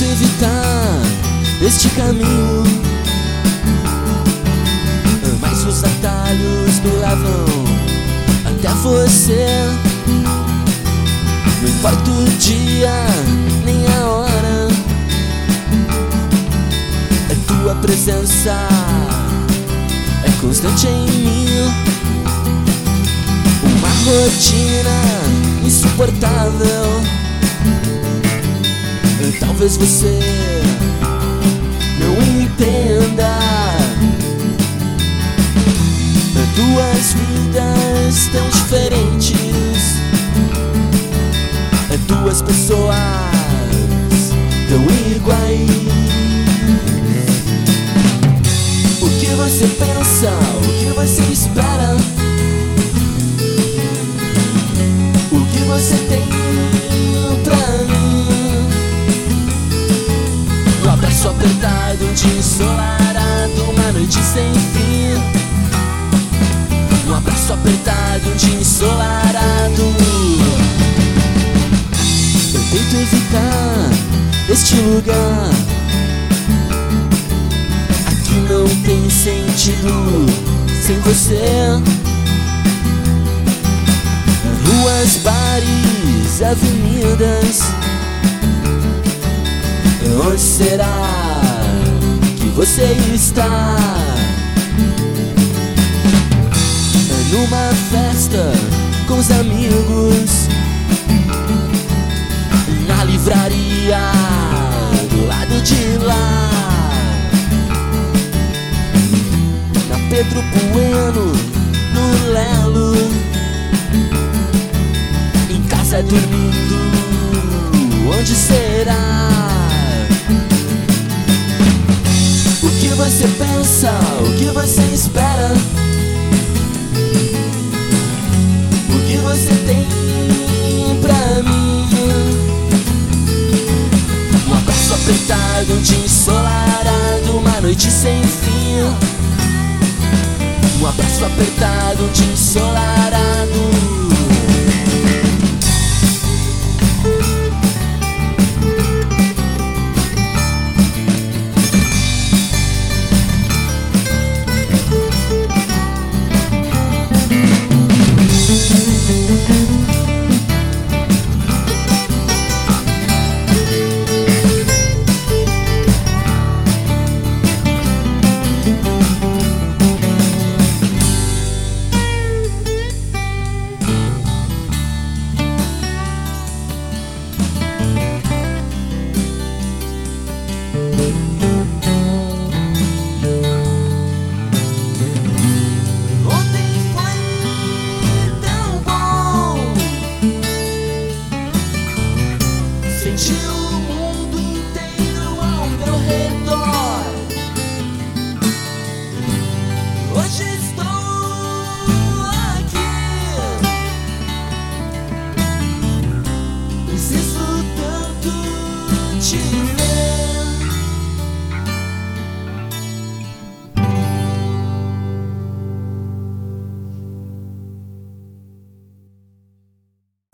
tento evitar este caminho, mas os atalhos me levam até você. Não importa o dia nem a hora, é tua presença, é constante em mim. Uma rotina insuportável, talvez você não entenda. Duas vidas tão diferentes, duas pessoas tão iguais. O que você pensa? O que você espera? O que você tem pra mim? Um abraço apertado, um dia ensolarado, uma noite sem fim. Um abraço apertado, um dia ensolarado. Eu tento evitar este lugar, aqui não tem sentido sem você. Ruas, bares, avenidas, onde será que você está? Numa festa com os amigos, na livraria do lado de lá, na Pedro Bueno, no Lelo, em casa dormindo, onde será? O que você pensa? O que você espera? O que você tem pra mim? Um abraço apertado, um dia ensolarado, uma noite sem fim. Um abraço apertado, um dia ensolarado. Senti o mundo inteiro ao meu redor. Hoje estou aqui. Preciso tanto te ver.